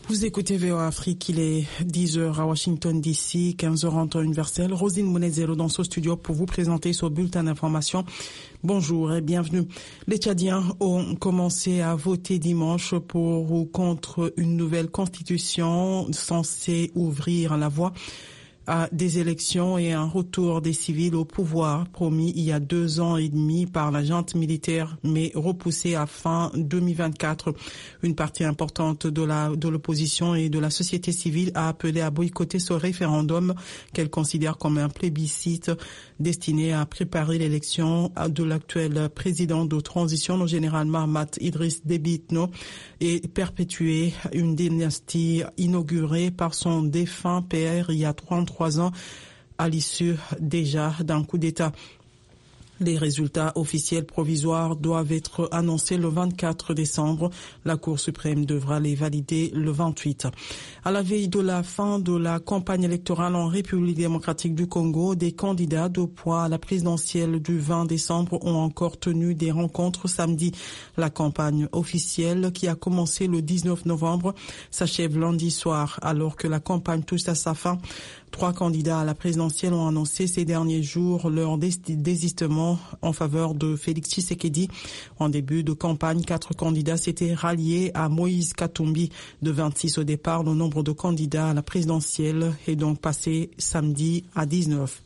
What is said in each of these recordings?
Vous écoutez VOA Afrique, il est 10h à Washington DC, 15h en temps universel. Rosine Monezero dans ce studio pour vous présenter ce bulletin d'information. Bonjour et bienvenue. Les Tchadiens ont commencé à voter dimanche pour ou contre une nouvelle constitution censée ouvrir la voie à des élections et un retour des civils au pouvoir promis il y a 2 ans et demi par la junte militaire, mais repoussé à fin 2024. Une partie importante de l'opposition et de la société civile a appelé à boycotter ce référendum qu'elle considère comme un plébiscite destiné à préparer l'élection de l'actuel président de transition, le général Mahamat Idriss Déby Itno, et perpétuer une dynastie inaugurée par son défunt père il y a 33 ans à l'issue déjà d'un coup d'État. Les résultats officiels provisoires doivent être annoncés le 24 décembre. La Cour suprême devra les valider le 28. À la veille de la fin de la campagne électorale en République démocratique du Congo, des candidats de poids à la présidentielle du 20 décembre ont encore tenu des rencontres samedi. La campagne officielle, qui a commencé le 19 novembre, s'achève lundi soir, alors que la campagne touche à sa fin. 3 candidats à la présidentielle ont annoncé ces derniers jours leur désistement en faveur de Félix Tshisekedi. En début de campagne, 4 candidats s'étaient ralliés à Moïse Katumbi. De 26 au départ, le nombre de candidats à la présidentielle est donc passé samedi à 19.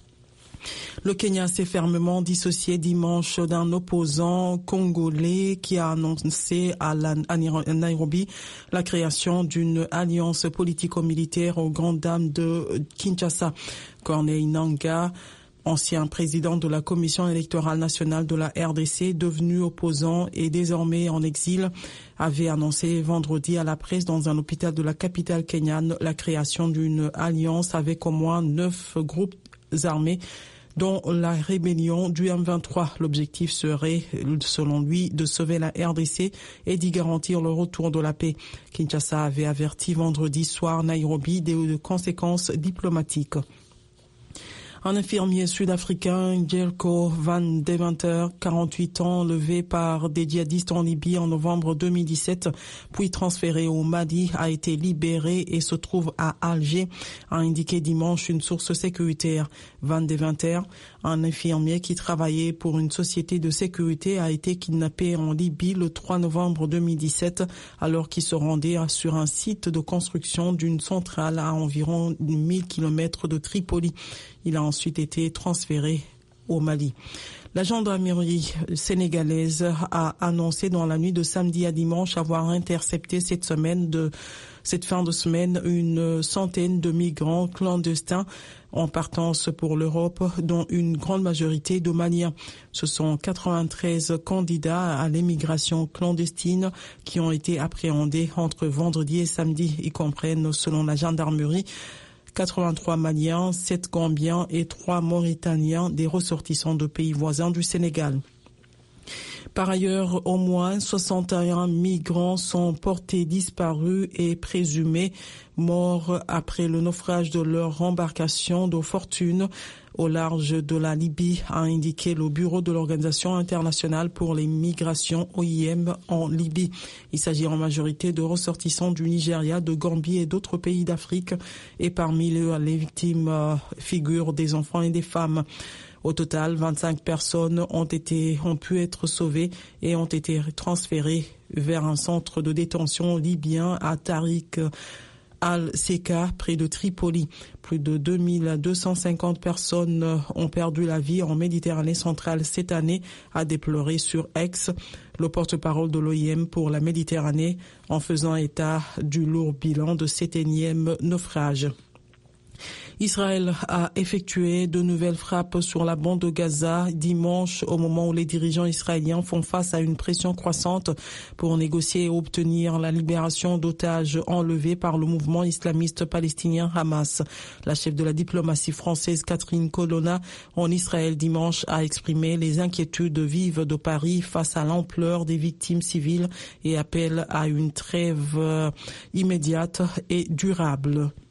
Le Kenya s'est fermement dissocié dimanche d'un opposant congolais qui a annoncé à Nairobi la création d'une alliance politico-militaire aux grandes dames de Kinshasa. Corneille Nangaa, ancien président de la Commission électorale nationale de la RDC, devenu opposant et désormais en exil, avait annoncé vendredi à la presse dans un hôpital de la capitale kenyane la création d'une alliance avec au moins 9 groupes armés, dont la rébellion du M23. L'objectif serait, selon lui, de sauver la RDC et d'y garantir le retour de la paix. Kinshasa avait averti vendredi soir Nairobi des conséquences diplomatiques. Un infirmier sud-africain, Jelko Van Deventer, 48 ans, levé par des djihadistes en Libye en novembre 2017, puis transféré au Mali, a été libéré et se trouve à Alger, a indiqué dimanche une source sécuritaire. Van Deventer, un infirmier qui travaillait pour une société de sécurité, a été kidnappé en Libye le 3 novembre 2017, alors qu'il se rendait sur un site de construction d'une centrale à environ 1000 km de Tripoli. Il a ensuite été transféré au Mali. La gendarmerie sénégalaise a annoncé dans la nuit de samedi à dimanche avoir intercepté cette fin de semaine une centaine de migrants clandestins en partance pour l'Europe, dont une grande majorité de Maliens. Ce sont 93 candidats à l'émigration clandestine qui ont été appréhendés entre vendredi et samedi. Ils comprennent, selon la gendarmerie, 83 Maliens, 7 Gambiens et 3 Mauritaniens, des ressortissants de pays voisins du Sénégal. Par ailleurs, au moins 61 migrants sont portés disparus et présumés morts après le naufrage de leur embarcation de fortune au large de la Libye, a indiqué le bureau de l'Organisation internationale pour les migrations OIM en Libye. Il s'agit en majorité de ressortissants du Nigeria, de Gambie et d'autres pays d'Afrique, et parmi eux, les victimes figurent des enfants et des femmes. Au total, 25 personnes ont pu être sauvées et ont été transférées vers un centre de détention libyen à Tariq al-Seka, près de Tripoli. Plus de 2250 personnes ont perdu la vie en Méditerranée centrale cette année, a déploré sur X le porte-parole de l'OIM pour la Méditerranée, en faisant état du lourd bilan de cet énième naufrage. Israël a effectué de nouvelles frappes sur la bande de Gaza dimanche, au moment où les dirigeants israéliens font face à une pression croissante pour négocier et obtenir la libération d'otages enlevés par le mouvement islamiste palestinien Hamas. La chef de la diplomatie française Catherine Colonna en Israël dimanche a exprimé les inquiétudes vives de Paris face à l'ampleur des victimes civiles et appelle à une trêve immédiate et durable.